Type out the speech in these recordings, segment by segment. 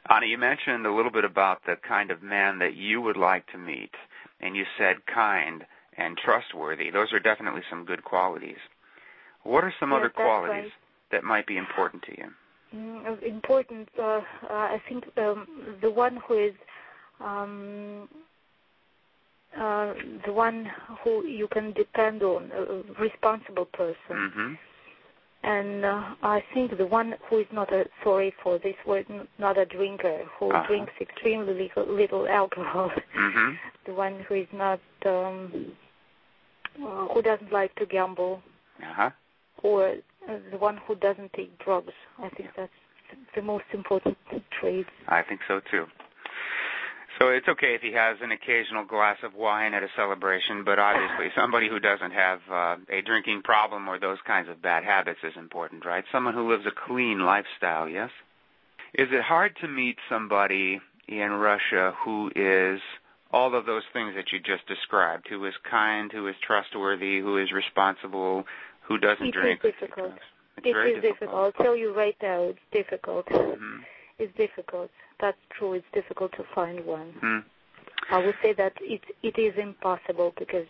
Anna, you mentioned a little bit about the kind of man that you would like to meet, and you said kind and trustworthy. Those are definitely some good qualities. What are some other qualities that might be important to you? Important, I think the one who is the one who you can depend on, a responsible person. Mm-hmm. And I think the one who is not sorry for this word, not a drinker, who drinks extremely little alcohol. Mm-hmm. The one who is not, who doesn't like to gamble. Or the one who doesn't take drugs. I think that's the most important trait. I think so, too. So it's okay if he has an occasional glass of wine at a celebration, but obviously somebody who doesn't have a drinking problem or those kinds of bad habits is important, right? Someone who lives a clean lifestyle, yes? Is it hard to meet somebody in Russia who is all of those things that you just described, who is kind, who is trustworthy, who is responsible, who doesn't drink? It is difficult. It is difficult. I'll tell you right now, it's difficult. Mm-hmm. It's difficult. That's true. It's difficult to find one. Mm. I would say that it is impossible because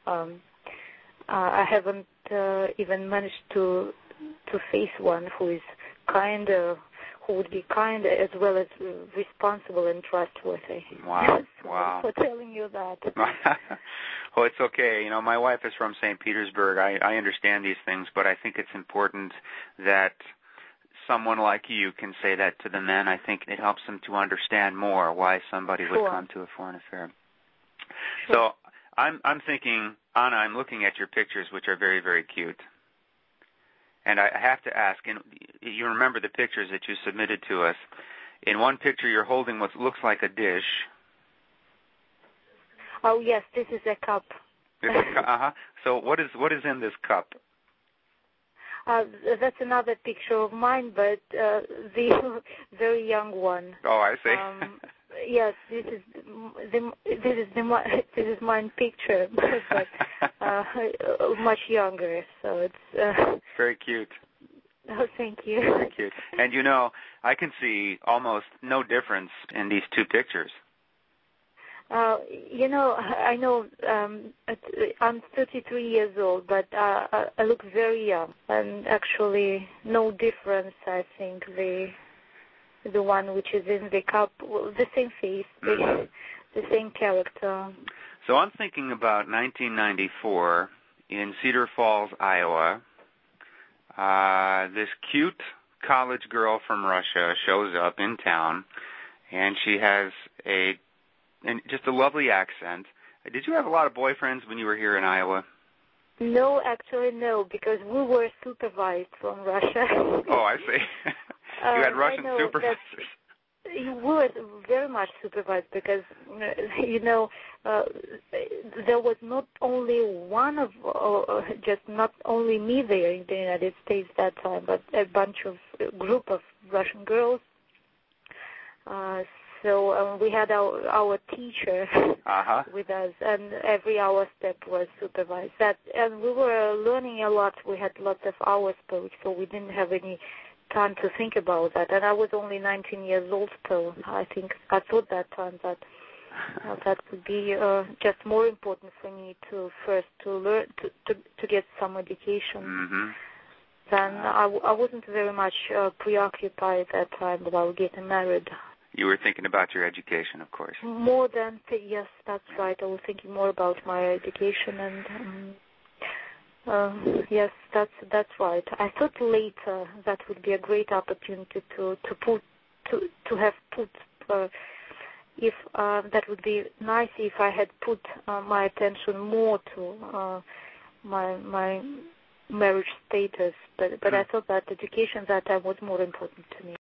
I haven't even managed to face one who is kind, who would be kind as well as responsible and trustworthy. Wow. So Wow. for telling you that. Well, it's okay. You know, my wife is from St. Petersburg. I understand these things, but I think it's important that someone like you can say that to the men. I think it helps them to understand more why somebody would come to a foreign affair. Sure. So I'm thinking, Anna, I'm looking at your pictures, which are very, very cute. And I have to ask, and you remember the pictures that you submitted to us. In one picture, you're holding what looks like a dish. Oh, yes, this is a cup. So what is in this cup? That's another picture of mine, but the very young one. Oh, I see. Yes, this is mine picture, but much younger. So it's very cute. Oh, thank you. Very cute. And you know, I can see almost no difference in these two pictures. You know, I know I'm 33 years old, but I look very young, and actually no difference. I think the one which is in the cup, the same face, the same character. So I'm thinking about 1994 in Cedar Falls, Iowa. This cute college girl from Russia shows up in town, and she has just a lovely accent. Did you have a lot of boyfriends when you were here in Iowa? No, actually no, because we were supervised from Russia. Oh, I see. You had Russian supervisors. We were very much supervised because, you know, there was not only one of, just not only me there in the United States that time, but a group of Russian girls. So we had our teacher with us, and every hour step was supervised. And we were learning a lot. We had lots of hours per week, so we didn't have any time to think about that. And I was only 19 years old, so I thought that time that that would be just more important for me to first to learn to get some education. Mm-hmm. Then I wasn't very much preoccupied at that time about getting married. You were thinking about your education, of course. More than, yes, that's right. I was thinking more about my education, and yes, that's right. I thought later that would be a great opportunity to have put. If that would be nice if I had put my attention more to my marriage status, but I thought that education that time was more important to me.